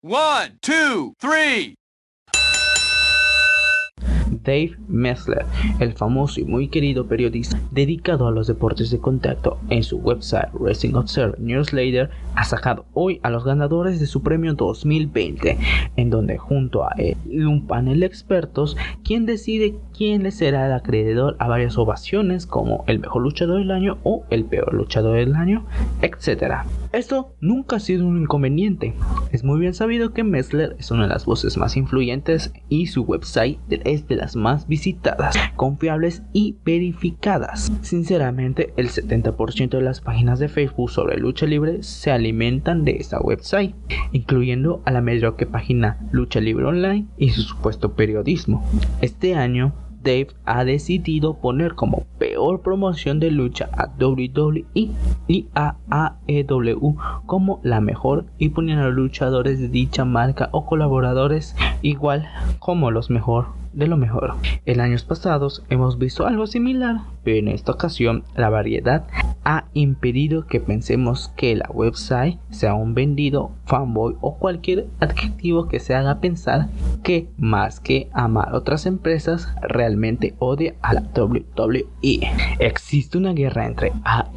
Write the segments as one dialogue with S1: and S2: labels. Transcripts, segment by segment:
S1: 1, 2, 3.
S2: Dave Meltzer, el famoso y muy querido periodista dedicado a los deportes de contacto, en su website Wrestling Observer Newsletter ha sacado hoy a los ganadores de su premio 2020, en donde junto a él y un panel de expertos, quien decide quién le será el acreedor a varias ovaciones como el mejor luchador del año o el peor luchador del año, etc. Esto nunca ha sido un inconveniente. Es muy bien sabido que Meltzer es una de las voces más influyentes y su website es de las más visitadas, confiables y verificadas. Sinceramente, el 70% de las páginas de Facebook sobre lucha libre se alimentan de esta website, incluyendo a la mediocre página Lucha Libre Online y su supuesto periodismo. Este año, Dave ha decidido poner como peor promoción de lucha a WWE y a AEW como la mejor, y poniendo a los luchadores de dicha marca o colaboradores igual como los mejor de lo mejor. En años pasados hemos visto algo similar, pero en esta ocasión la variedad ha impedido que pensemos que la website sea un vendido, fanboy o cualquier adjetivo que se haga pensar que, más que amar otras empresas, realmente odia a la WWE. ¿Existe una guerra entre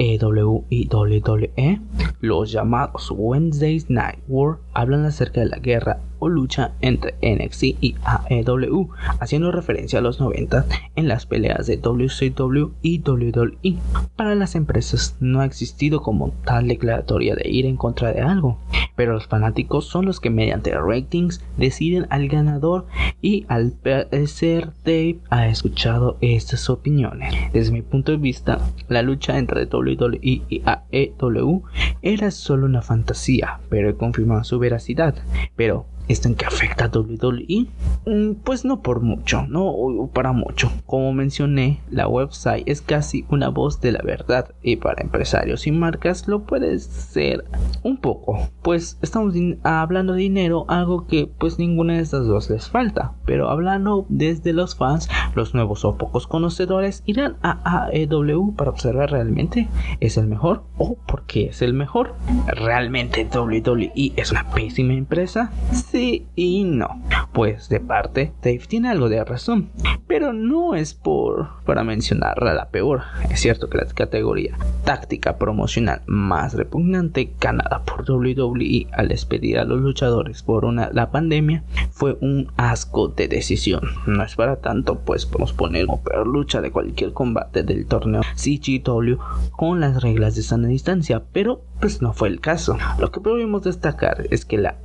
S2: AEW y WWE? Los llamados Wednesday Night War hablan acerca de la guerra o lucha entre NXT y AEW, haciendo referencia a los 90 en las peleas de WCW y WWE. Para las empresas no ha existido como tal declaratoria de ir en contra de algo, pero los fanáticos son los que mediante ratings deciden al ganador, y al parecer Dave ha escuchado estas opiniones. Desde mi punto de vista, la lucha entre WWE y AEW era solo una fantasía, pero he confirmado su veracidad. Pero ¿esto en qué afecta a WWE? Pues no por mucho, no para mucho. Como mencioné, la website es casi una voz de la verdad, y para empresarios y marcas lo puede ser un poco, pues estamos hablando de dinero, algo que pues ninguna de estas dos les falta. Pero hablando desde los fans, los nuevos o pocos conocedores irán a AEW para observar realmente es el mejor o por qué es el mejor. ¿Realmente WWE es una pésima empresa? Sí y no. Pues de parte, Dave tiene algo de razón, pero no es para mencionarla la peor. Es cierto que la categoría táctica promocional más repugnante ganada por WWE al despedir a los luchadores por la pandemia fue un asco de decisión. No es para tanto, pues podemos poner como peor lucha de cualquier combate del torneo CGW con las reglas de sana distancia, pero pues no fue el caso. Lo que podemos destacar es que la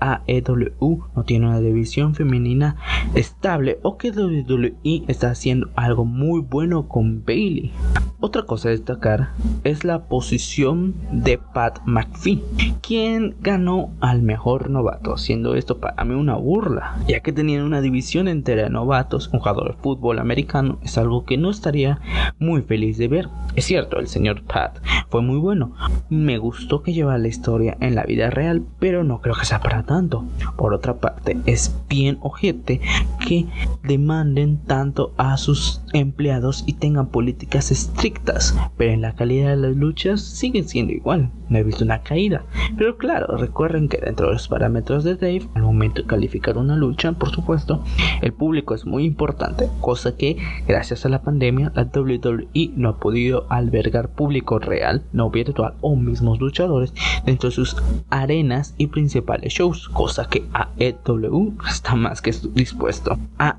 S2: AEW no tiene una división femenina estable, o que WWE está haciendo algo muy bueno con Bayley. Otra cosa a destacar es la posición de Pat McAfee, quien ganó al mejor novato, siendo esto para mí una burla, ya que tenían una división entera de novatos. Un jugador de fútbol americano es algo que no estaría muy feliz de ver. Es cierto, el señor Pat fue muy bueno, me gustó que lleva la historia en la vida real, pero no creo que sea para tanto. Por otra parte, es bien ojete que demanden tanto a sus empleados y tengan políticas estrictas, pero en la calidad de las luchas siguen siendo igual. No he visto una caída, pero claro, recuerden que dentro de los parámetros de Dave, al momento de calificar una lucha, por supuesto, el público es muy importante, cosa que gracias a la pandemia la WWE no ha podido albergar público real, no virtual, o mismos luchadores dentro de sus arenas y principales shows, cosa que AEW está más que dispuesto.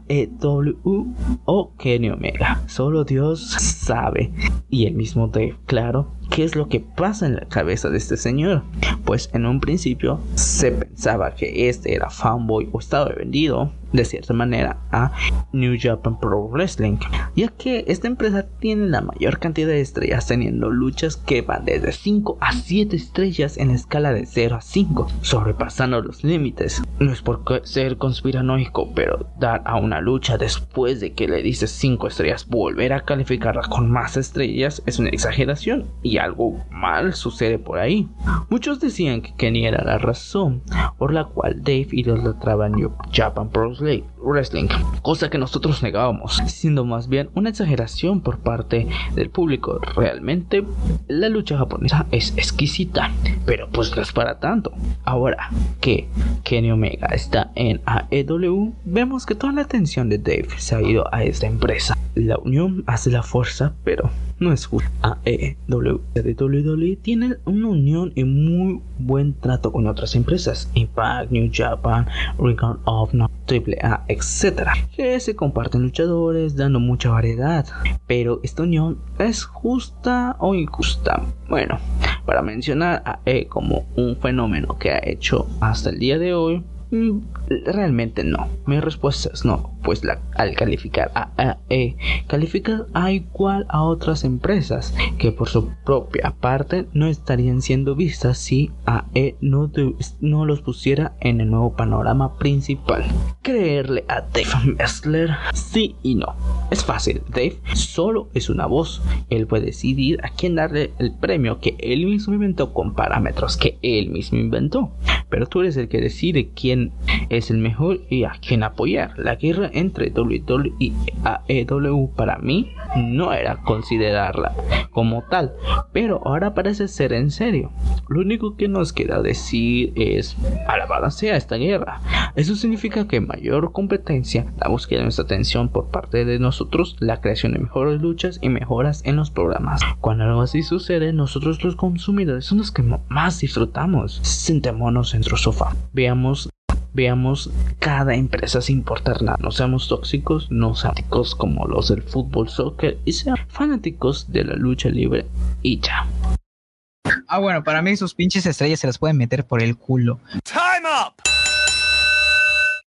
S2: AEW o Kenny Omega, solo Dios sabe, y el mismo Dave, claro, ¿qué es lo que pasa en la cabeza de este señor? Pues en un principio se pensaba que este era fanboy o estaba vendido de cierta manera a New Japan Pro Wrestling, ya que esta empresa tiene la mayor cantidad de estrellas, teniendo luchas que van desde 5 a 7 estrellas en la escala de 0 a 5, sobrepasando los límites. No es por ser conspiranoico, pero dar a una lucha después de que le dices 5 estrellas, volver a calificarla con más estrellas es una exageración, y algo mal sucede por ahí. Muchos decían que Kenny era la razón por la cual Dave idolatraba New Japan Pro wrestling, cosa que nosotros negábamos, siendo más bien una exageración por parte del público. Realmente la lucha japonesa es exquisita, pero pues no es para tanto. Ahora que Kenny Omega está en AEW, vemos que toda la atención de Dave se ha ido a esta empresa. La unión hace la fuerza, pero no es justo. AEW de WWE tiene una unión y muy buen trato con otras empresas, Impact, New Japan, Ring of Honor, AAA, etc., que se comparten luchadores dando mucha variedad. Pero esta unión es justa o injusta. Bueno, para mencionar a E como un fenómeno que ha hecho hasta el día de hoy, realmente no. Mi respuesta es no, pues al calificar a AE, califica a igual a otras empresas que por su propia parte no estarían siendo vistas si AE no los pusiera en el nuevo panorama principal. Creerle a Dave Meltzer, sí y no. Es fácil, Dave solo es una voz. Él puede decidir a quién darle el premio que él mismo inventó con parámetros que él mismo inventó. Pero tú eres el que decide quién es el mejor y a quién apoyar. La guerra entre WWE y AEW para mí no era considerarla como tal, pero ahora parece ser en serio. Lo único que nos queda decir es alabada sea esta guerra. Eso significa que mayor competencia, la búsqueda de nuestra atención por parte de nosotros, la creación de mejores luchas y mejoras en los programas. Cuando algo así sucede, nosotros los consumidores son los que más disfrutamos. Sentémonos en nuestro sofá, veamos cada empresa sin importar nada. No seamos tóxicos, no seamos fanáticos como los del fútbol, soccer, y sean fanáticos de la lucha libre y ya.
S3: Bueno, para mí sus pinches estrellas se las pueden meter por el culo.
S1: Time up!